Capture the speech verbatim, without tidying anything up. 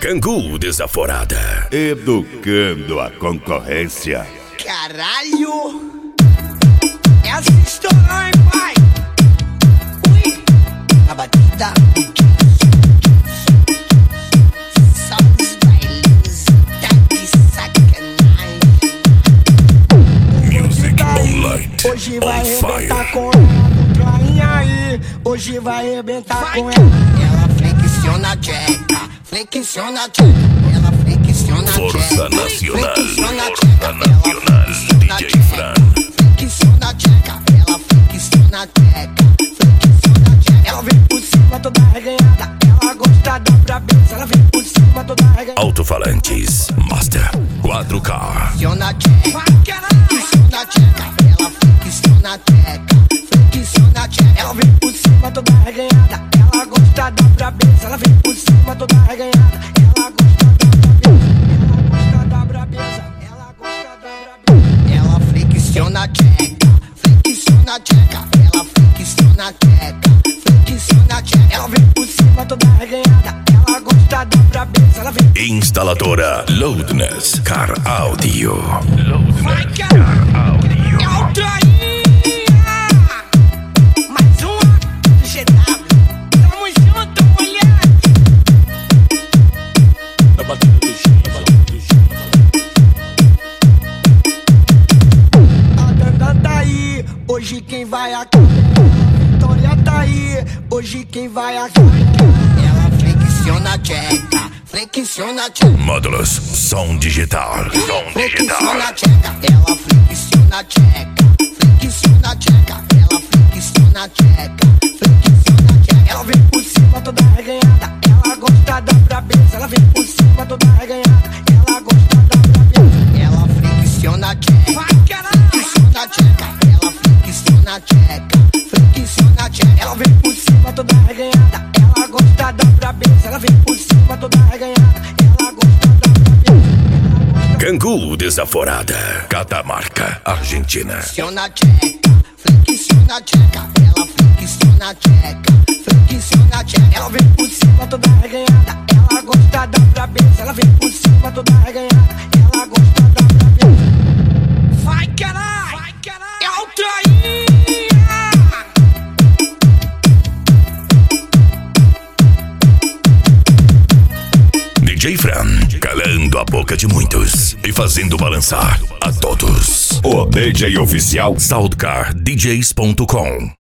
Cangu Desaforada. Educando a concorrência. Caralho! Essa história, hein, pai? Ui! A batida. Só os bailinhos tá de sacanagem. Music Online. Hoje vai On arrebentar fire. com ela. Rainha aí. Hoje vai arrebentar vai. com ela. Ela flexiona a tcheca. Flexiona a tcheca. Ela flexiona a tcheca. Força Nacional. Flexiona a Força tcheca. Nacional. D J Fran. Flexiona a tcheca. Ela flexiona a tcheca. Flexiona a tcheca. Ela vem por cima toda arreganhada. Ela gosta da brabeza. Ela vem por cima toda arreganhada. Alto-falantes Master quatro K. Flexiona a tcheca. Flexiona a tcheca. Ela flexiona a tcheca. Flexiona a tcheca. Ela vem por cima toda arreganhada. Ela gosta da brabeza. Ela vem por cima toda arreganhada. Ela gosta da brabeza. Ela gosta da brabeza. Ela flexiona a tcheca. Flexiona a tcheca. Ela flexiona a tcheca. Flexiona a tcheca. Ela vem por cima toda arreganhada. Ela gosta da brabeza. Ela vem. Instaladora Loudness Car Audio. Vai, Loudness cara. Car Audio. É o Trainha! Mais uma do G W. Tamo junto, mulher! Na batida do chão, na batida do chão. A Danda tá aí, hoje quem vai aqui? Vitória tá aí, hoje quem vai aqui? Ela flexiona a tcheca, flexiona a tcheca. Módulos som digital. Som Flexiona a digital. tcheca, ela flexiona a tcheca. Flexiona a tcheca, ela flexiona a tcheca. Flexiona a tcheca. Ela vem por cima toda arreganhada. Ela gosta da brabeza. Ela vem por cima toda arreganhada. Ela gosta da brabeza. Ela flexiona a tcheca. Flexiona a tcheca. Ela flexiona a tcheca. Flexiona a tcheca. Ela vem por cima toda arreganhada. Ela gosta da brabeza. Ela vem por cima toda arreganhada. Ela gosta da brabeza. Cangu Desaforada. Catamarca, Argentina. Flexiona a tcheca, flexiona a tcheca, ela flexiona a tcheca, flexiona a tcheca. Ela vem por cima toda arreganhada. Ela gosta da brabeza. Ela vem por cima toda arreganhada. Ela gosta da brabeza. Vai, caralho! Vai, caralho! É o Trainha! D J Fran, calando a boca de muitos e fazendo balançar a todos. O D J oficial Soundcar D Js ponto com